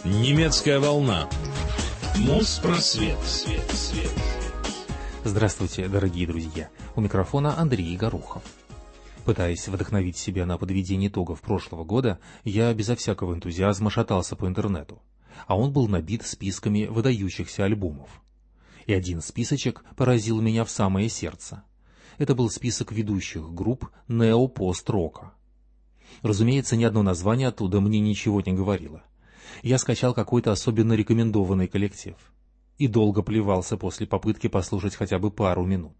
Немецкая волна. Моспросвет. Здравствуйте, дорогие друзья. У микрофона Андрей Горохов. Пытаясь вдохновить себя на подведение итогов прошлого года, я безо всякого энтузиазма шатался по интернету, а он был набит списками выдающихся альбомов. И один списочек поразил меня в самое сердце. Это был список ведущих групп нео-пост-рока. Разумеется, ни одно название оттуда мне ничего не говорило. Я скачал какой-то особенно рекомендованный коллектив и долго плевался после попытки послушать хотя бы пару минут.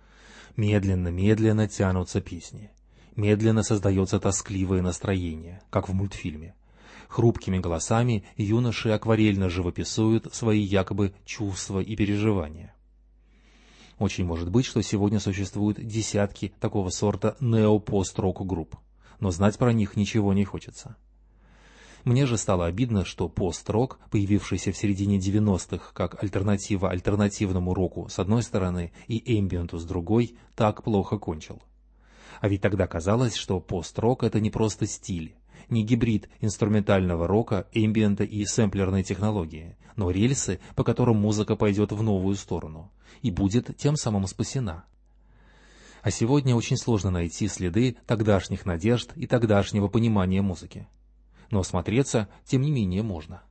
Медленно тянутся песни. Медленно создается тоскливое настроение, как в мультфильме. Хрупкими голосами юноши акварельно живописуют свои якобы чувства и переживания. Очень может быть, что сегодня существуют десятки такого сорта нео-пост-рок групп, но знать про них ничего не хочется. Мне же стало обидно, что пост-рок, появившийся в середине 90-х как альтернатива альтернативному року с одной стороны и эмбиенту с другой, так плохо кончил. А ведь тогда казалось, что пост-рок — это не просто стиль, не гибрид инструментального рока, эмбиента и сэмплерной технологии, но рельсы, по которым музыка пойдет в новую сторону и будет тем самым спасена. А сегодня очень сложно найти следы тогдашних надежд и тогдашнего понимания музыки. Но осмотреться, тем не менее, можно.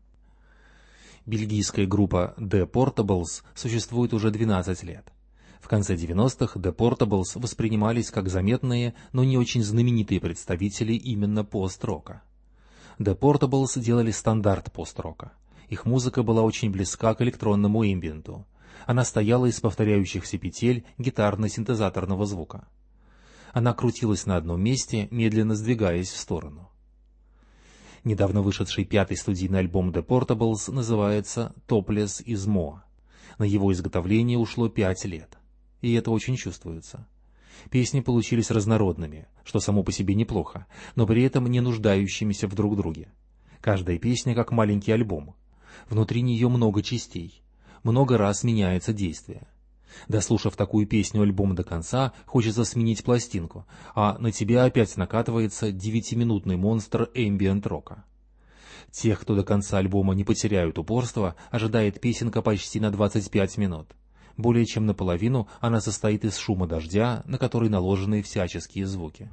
Бельгийская группа The Portables существует уже 12 лет. В конце 90-х The Portables воспринимались как заметные, но не очень знаменитые представители именно пост-рока. The Portables делали стандарт пост-рока. Их музыка была очень близка к электронному эмбиенту. Она стояла из повторяющихся петель гитарно-синтезаторного звука. Она крутилась на одном месте, медленно сдвигаясь в сторону. Недавно вышедший 5-й студийный альбом The Portables называется «Topless is More». На его изготовление ушло 5 лет. И это очень чувствуется. Песни получились разнородными, что само по себе неплохо, но при этом не нуждающимися в друг друге. Каждая песня как маленький альбом. Внутри нее много частей. Много раз меняется действие. Дослушав такую песню-альбом до конца, хочется сменить пластинку, а на тебя опять накатывается 9-минутный монстр эмбиент-рока. Тех, кто до конца альбома не потеряют упорство, ожидает песенка почти на 25 минут. Более чем наполовину она состоит из шума дождя, на который наложены всяческие звуки.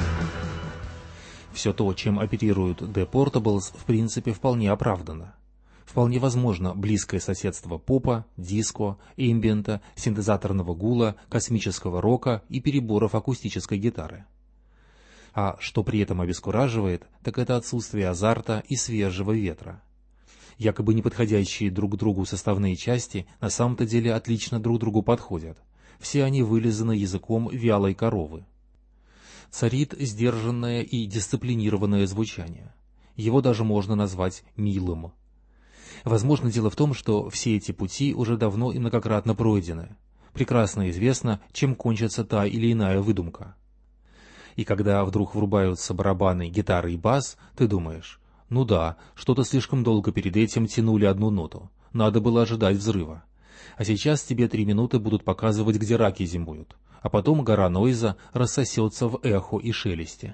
Все то, чем оперируют The Portables, в принципе вполне оправдано. Вполне возможно близкое соседство попа, диско, эмбиента, синтезаторного гула, космического рока и переборов акустической гитары. А что при этом обескураживает, так это отсутствие азарта и свежего ветра. Якобы неподходящие друг к другу составные части на самом-то деле отлично друг другу подходят. Все они вылизаны языком вялой коровы. Царит сдержанное и дисциплинированное звучание. Его даже можно назвать милым. Возможно, дело в том, что все эти пути уже давно и многократно пройдены. Прекрасно известно, чем кончится та или иная выдумка. И когда вдруг врубаются барабаны, гитары и бас, ты думаешь: ну да, что-то слишком долго перед этим тянули одну ноту. Надо было ожидать взрыва. А сейчас тебе 3 минуты будут показывать, где раки зимуют. А потом гора нойза рассосется в эхо и шелесте.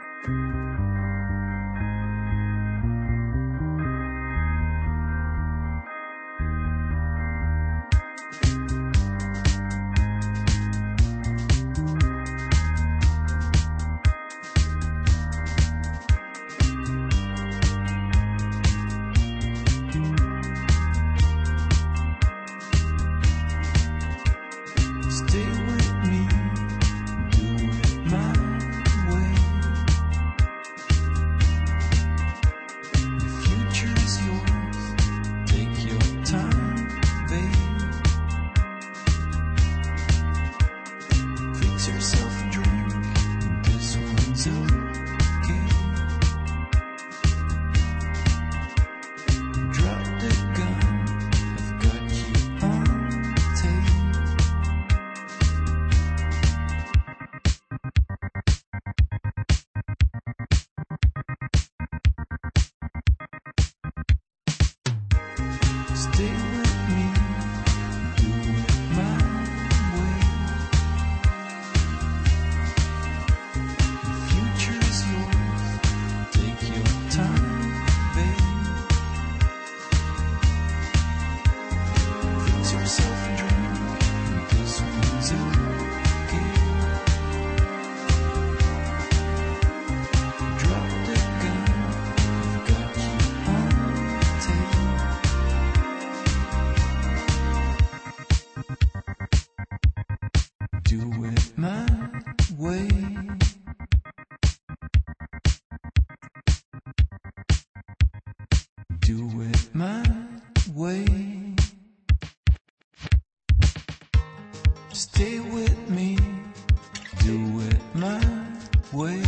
Stay with me, do it my way.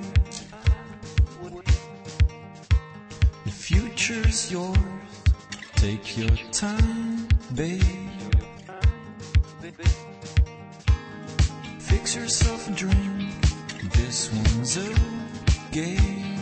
The future's yours, take your time, babe. Fix yourself a drink, this one's okay.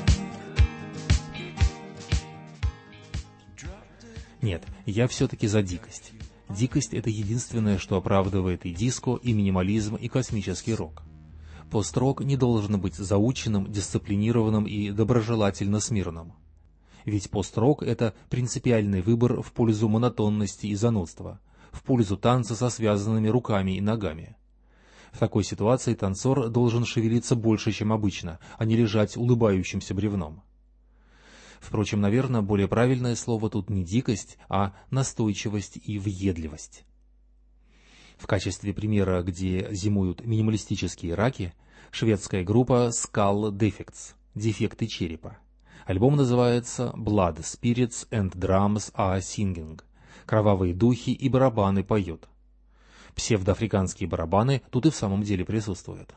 Нет, я все-таки за дикость. Дикость — это единственное, что оправдывает и диско, и минимализм, и космический рок. Пост-рок не должен быть заученным, дисциплинированным и доброжелательно смиренным. Ведь пост-рок — это принципиальный выбор в пользу монотонности и занудства, в пользу танца со связанными руками и ногами. В такой ситуации танцор должен шевелиться больше, чем обычно, а не лежать улыбающимся бревном. Впрочем, наверное, более правильное слово тут не дикость, а настойчивость и въедливость. В качестве примера, где зимуют минималистические раки, шведская группа Skull Defects – «Дефекты черепа». Альбом называется «Blood, Spirits and Drums are Singing» – «Кровавые духи и барабаны поют». Псевдоафриканские барабаны тут и в самом деле присутствуют.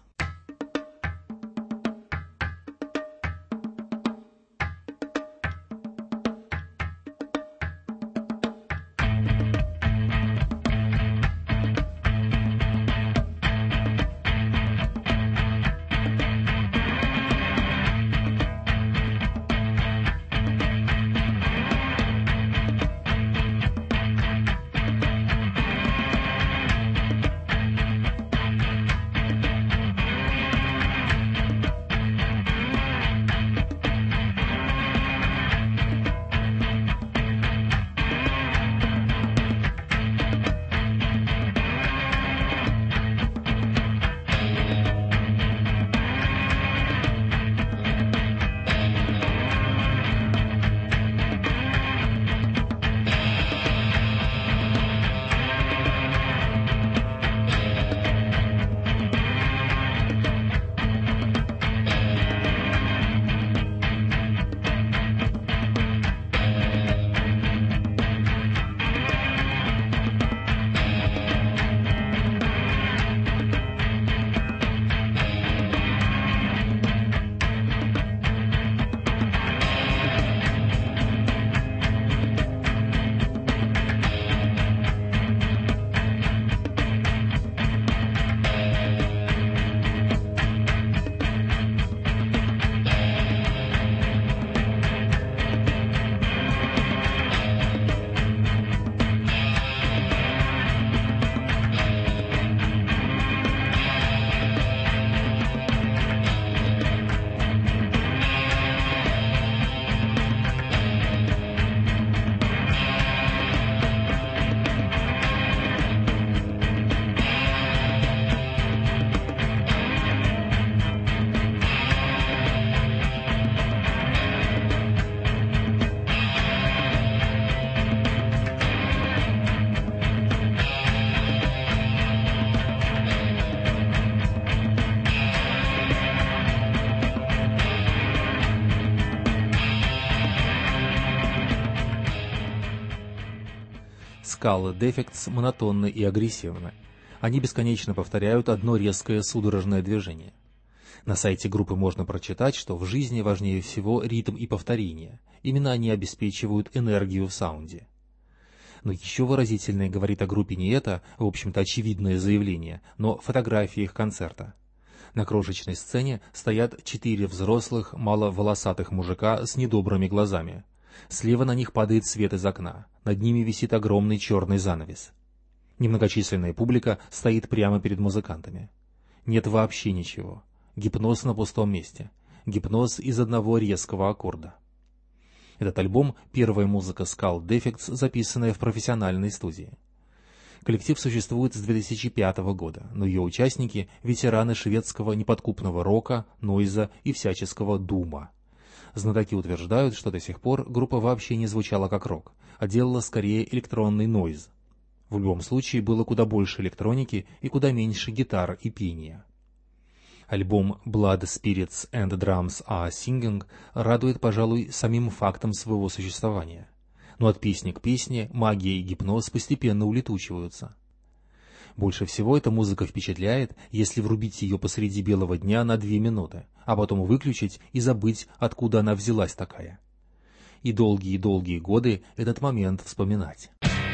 Skull Defects монотонны и агрессивны. Они бесконечно повторяют одно резкое судорожное движение. На сайте группы можно прочитать, что в жизни важнее всего ритм и повторение. Именно они обеспечивают энергию в саунде. Но еще выразительнее говорит о группе не это, в общем-то, очевидное заявление, но фотографии их концерта. На крошечной сцене стоят 4 взрослых, маловолосатых мужика с недобрыми глазами. Слева на них падает свет из окна, над ними висит огромный черный занавес. Немногочисленная публика стоит прямо перед музыкантами. Нет вообще ничего. Гипноз на пустом месте. Гипноз из одного резкого аккорда. Этот альбом — первая музыка Skull Defects, записанная в профессиональной студии. Коллектив существует с 2005 года, но ее участники — ветераны шведского неподкупного рока, нойза и всяческого дума. Знатоки утверждают, что до сих пор группа вообще не звучала как рок, а делала скорее электронный нойз. В любом случае было куда больше электроники и куда меньше гитар и пения. Альбом Blood, Spirits and Drums Are Singing радует, пожалуй, самим фактом своего существования. Но от песни к песне магия и гипноз постепенно улетучиваются. Больше всего эта музыка впечатляет, если врубить ее посреди белого дня на 2 минуты, а потом выключить и забыть, откуда она взялась такая. И долгие-долгие годы этот момент вспоминать.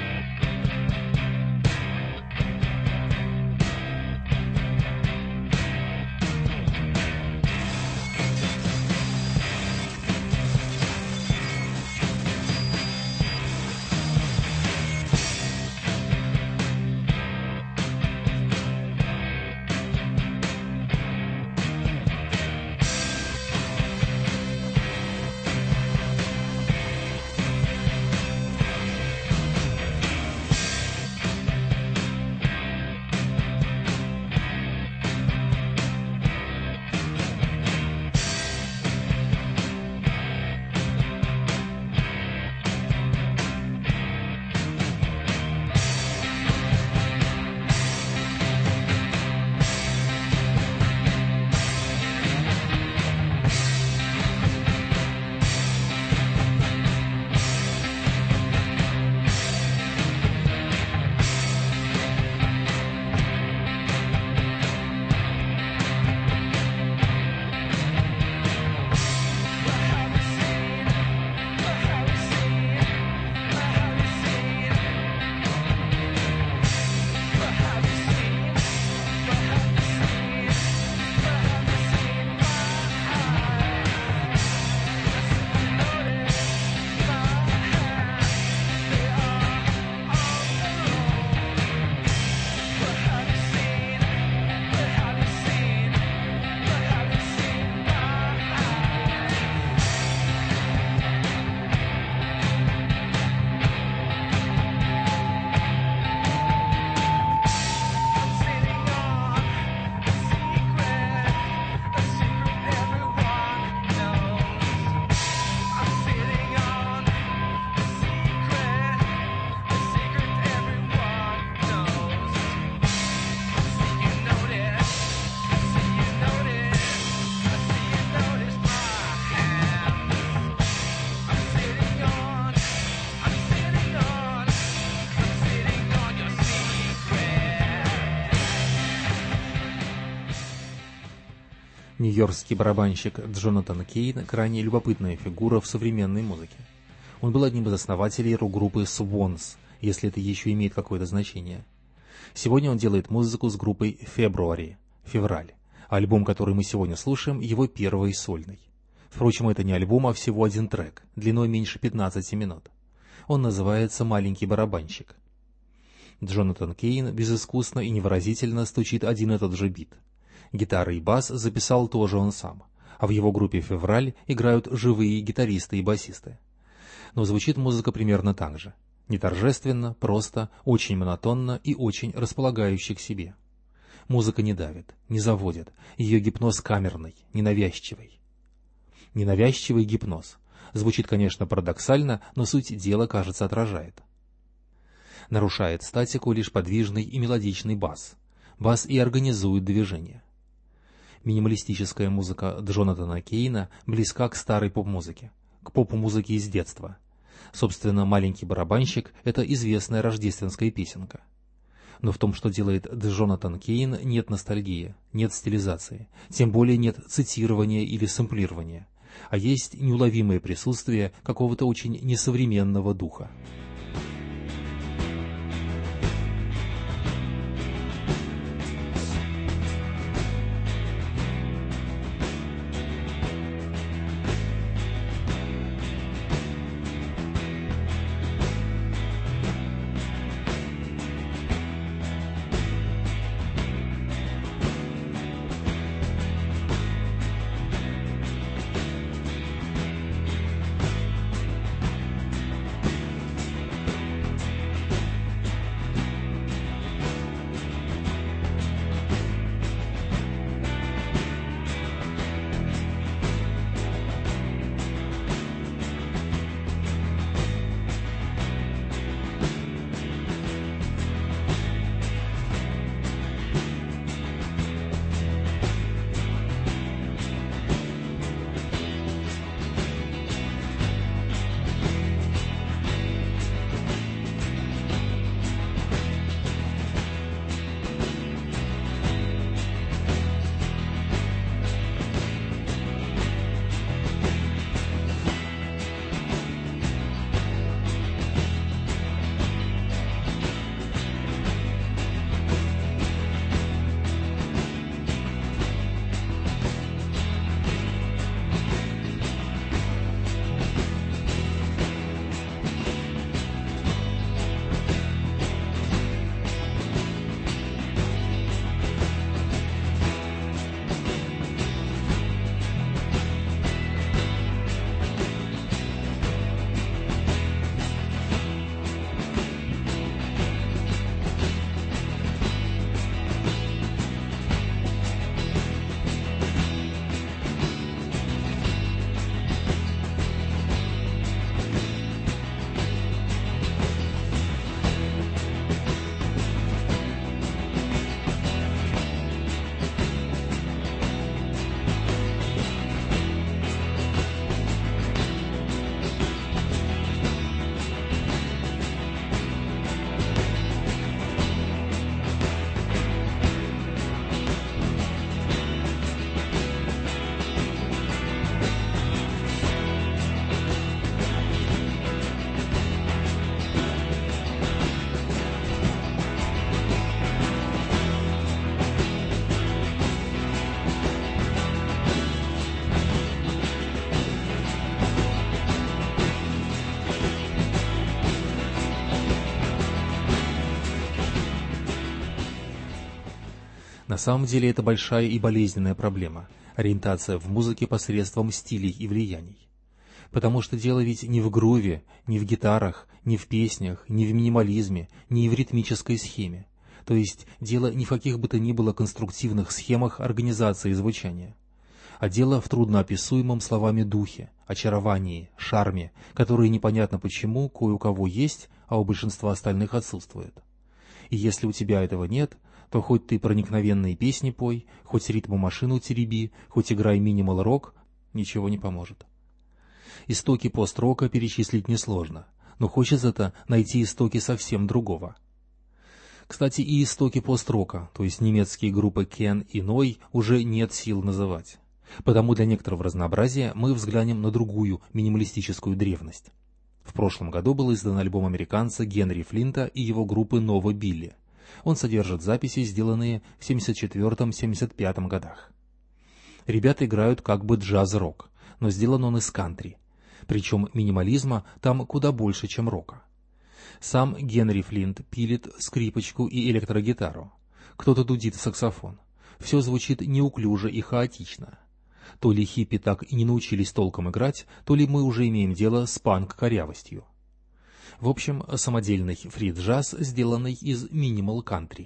Нью-Йоркский барабанщик Джонатан Кейн — крайне любопытная фигура в современной музыке. Он был одним из основателей рок-группы Swans, если это еще имеет какое-то значение. Сегодня он делает музыку с группой February — «Февраль». Альбом, который мы сегодня слушаем, его первый сольный. Впрочем, это не альбом, а всего один трек, длиной меньше 15 минут. Он называется «Маленький барабанщик». Джонатан Кейн безыскусно и невыразительно стучит один и тот же бит. Гитары и бас записал тоже он сам, а в его группе «Февраль» играют живые гитаристы и басисты. Но звучит музыка примерно так же. Не торжественно, просто, очень монотонно и очень располагающий к себе. Музыка не давит, не заводит, ее гипноз камерный, ненавязчивый. Ненавязчивый гипноз. Звучит, конечно, парадоксально, но суть дела, кажется, отражает. Нарушает статику лишь подвижный и мелодичный бас. Бас и организует движение. Минималистическая музыка Джонатана Кейна близка к старой поп-музыке, к поп-музыке из детства. Собственно, «Маленький барабанщик» — это известная рождественская песенка. Но в том, что делает Джонатан Кейн, нет ностальгии, нет стилизации, тем более нет цитирования или сэмплирования, а есть неуловимое присутствие какого-то очень несовременного духа. На самом деле это большая и болезненная проблема – ориентация в музыке посредством стилей и влияний. Потому что дело ведь не в груве, не в гитарах, не в песнях, не в минимализме, не в ритмической схеме. То есть дело ни в каких бы то ни было конструктивных схемах организации звучания. А дело в трудноописуемом словами духе, очаровании, шарме, которые непонятно почему кое у кого есть, а у большинства остальных отсутствует. И если у тебя этого нет, то хоть ты проникновенные песни пой, хоть ритму-машину тереби, хоть играй минимал-рок, ничего не поможет. Истоки пост-рока перечислить несложно, но хочется-то найти истоки совсем другого. Кстати, и истоки пост-рока, то есть немецкие группы Кен и Ной, уже нет сил называть. Потому для некоторого разнообразия мы взглянем на другую минималистическую древность. В прошлом году был издан альбом американца Генри Флинта и его группы Нова Билли. Он содержит записи, сделанные в 1974-1975 годах. Ребята играют как бы джаз-рок, но сделан он из кантри. Причем минимализма там куда больше, чем рока. Сам Генри Флинт пилит скрипочку и электрогитару. Кто-то дудит в саксофон. Все звучит неуклюже и хаотично. То ли хиппи так и не научились толком играть, то ли мы уже имеем дело с панк-корявостью. В общем, самодельный фри-джаз, сделанный из минимал-кантри.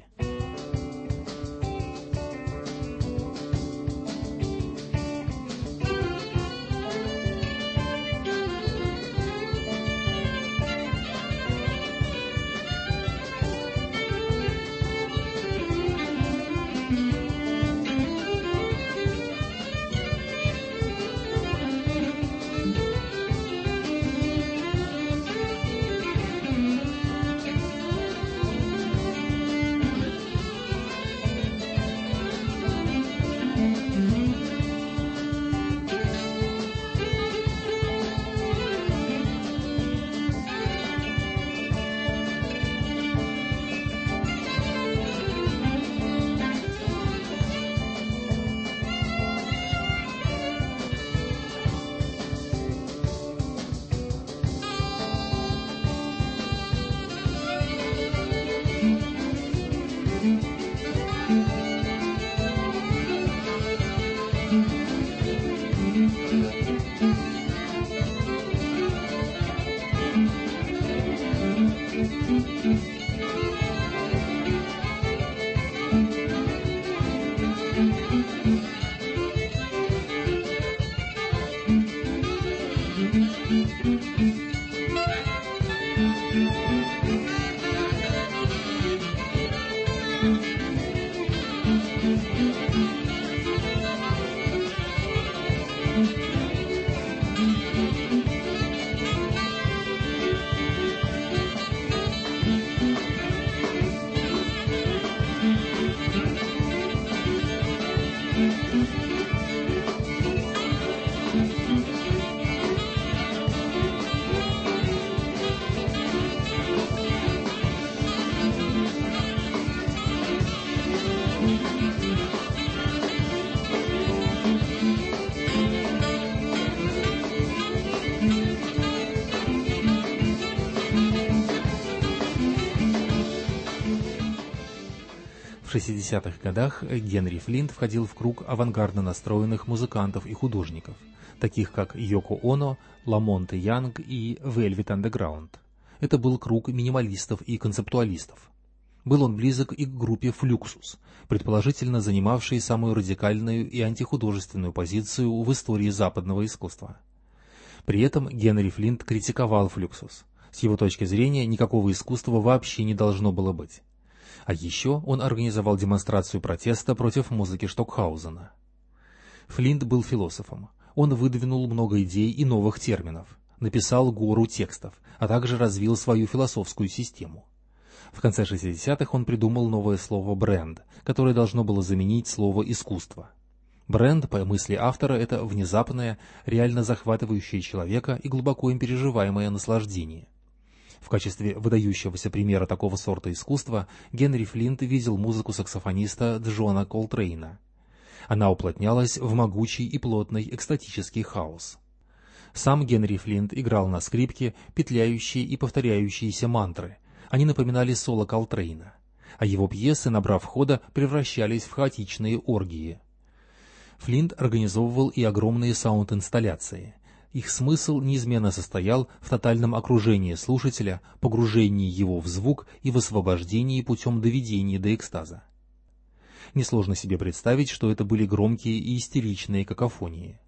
В 60-х годах Генри Флинт входил в круг авангардно настроенных музыкантов и художников, таких как Йоко Оно, Ламонте Янг и Velvet Underground. Это был круг минималистов и концептуалистов. Был он близок и к группе «Флюксус», предположительно занимавшей самую радикальную и антихудожественную позицию в истории западного искусства. При этом Генри Флинт критиковал «Флюксус». С его точки зрения никакого искусства вообще не должно было быть. А еще он организовал демонстрацию протеста против музыки Штокхаузена. Флинт был философом. Он выдвинул много идей и новых терминов, написал гору текстов, а также развил свою философскую систему. В конце 60-х он придумал новое слово «бренд», которое должно было заменить слово «искусство». Бренд, по мысли автора, это внезапное, реально захватывающее человека и глубоко им переживаемое наслаждение. В качестве выдающегося примера такого сорта искусства Генри Флинт видел музыку саксофониста Джона Колтрейна. Она уплотнялась в могучий и плотный экстатический хаос. Сам Генри Флинт играл на скрипке петляющие и повторяющиеся мантры. Они напоминали соло Колтрейна, а его пьесы, набрав хода, превращались в хаотичные оргии. Флинт организовывал и огромные саунд-инсталляции. Их смысл неизменно состоял в тотальном окружении слушателя, погружении его в звук и высвобождении путем доведения до экстаза. Несложно себе представить, что это были громкие и истеричные какофонии.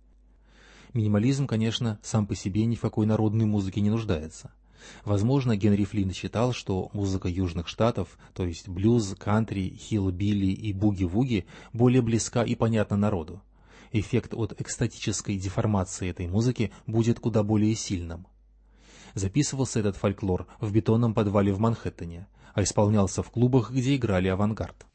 Минимализм, конечно, сам по себе ни в какой народной музыке не нуждается. Возможно, Генри Флинт считал, что музыка Южных Штатов, то есть блюз, кантри, хиллбилли и буги-вуги, более близка и понятна народу. Эффект от экстатической деформации этой музыки будет куда более сильным. Записывался этот фольклор в бетонном подвале в Манхэттене, а исполнялся в клубах, где играли авангард.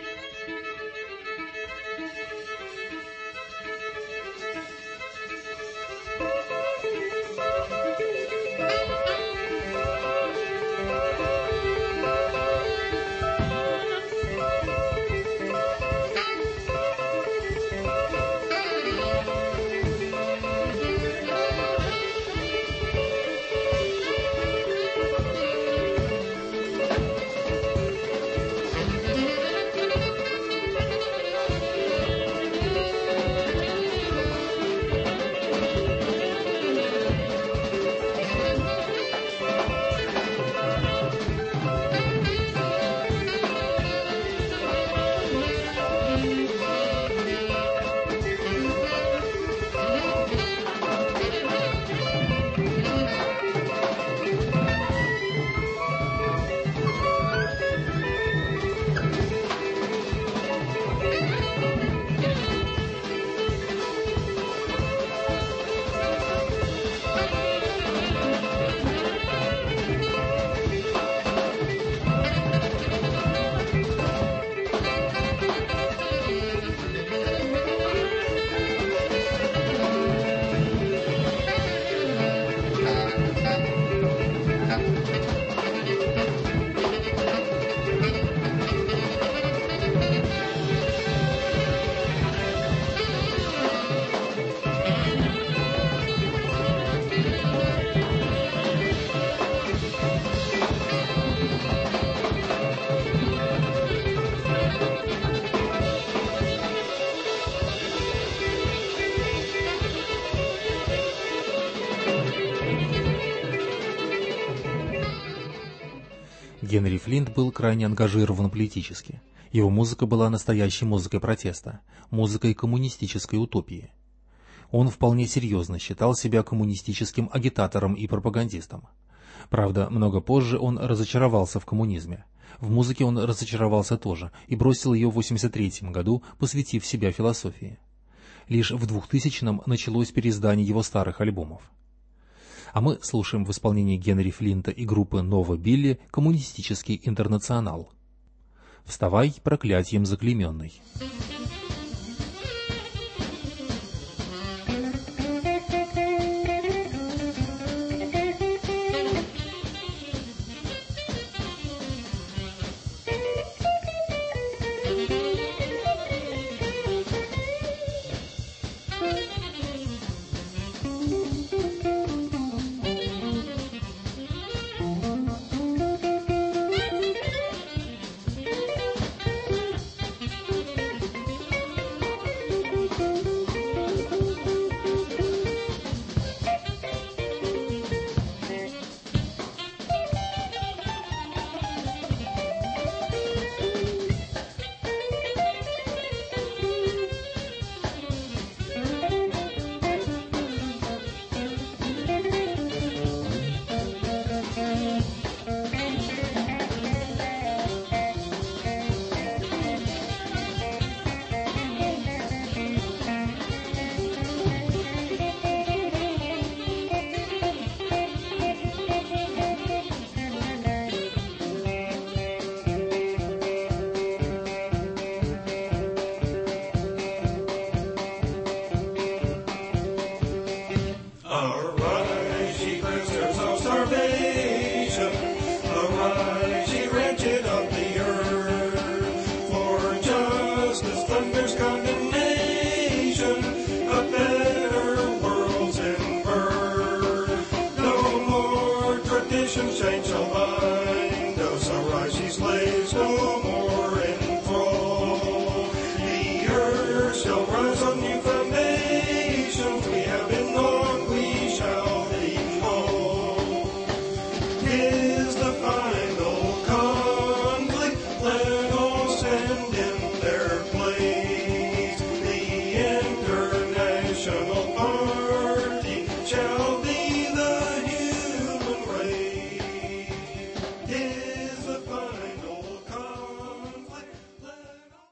Генри Флинт был крайне ангажирован политически. Его музыка была настоящей музыкой протеста, музыкой коммунистической утопии. Он вполне серьезно считал себя коммунистическим агитатором и пропагандистом. Правда, много позже он разочаровался в коммунизме. В музыке он разочаровался тоже и бросил ее в 1983 году, посвятив себя философии. Лишь в 2000-м началось переиздание его старых альбомов. А мы слушаем в исполнении Генри Флинта и группы Нова Билли «Коммунистический интернационал». «Вставай, проклятием заклейменный».